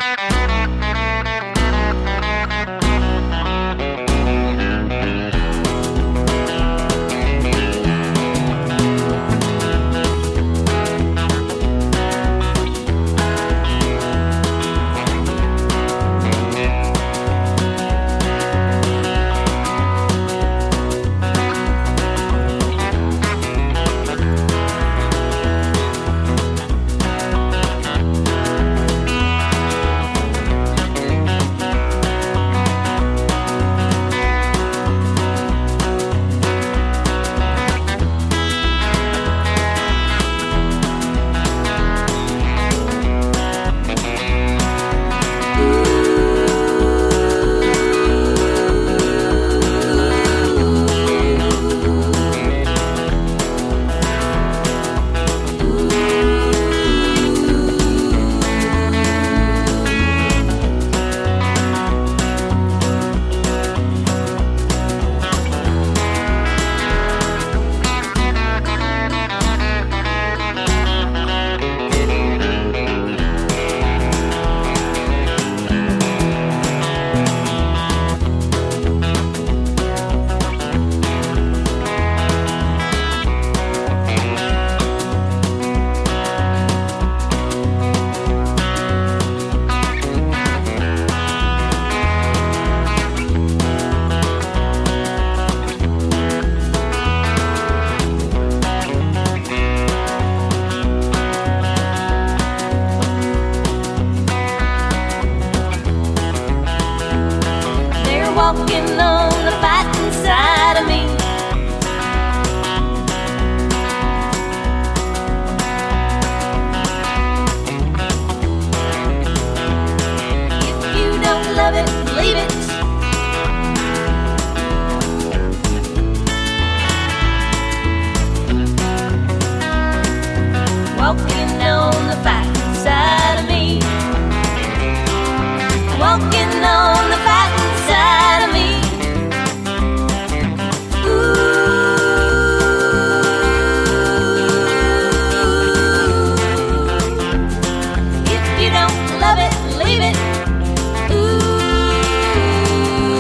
walking on the fighting side of me. If you don't love it, leave it. Walking on the fighting side of me. Walking on the fighting side of me. Ooh. If you don't love it, leave it.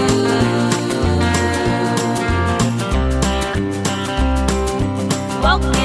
Ooh. Walking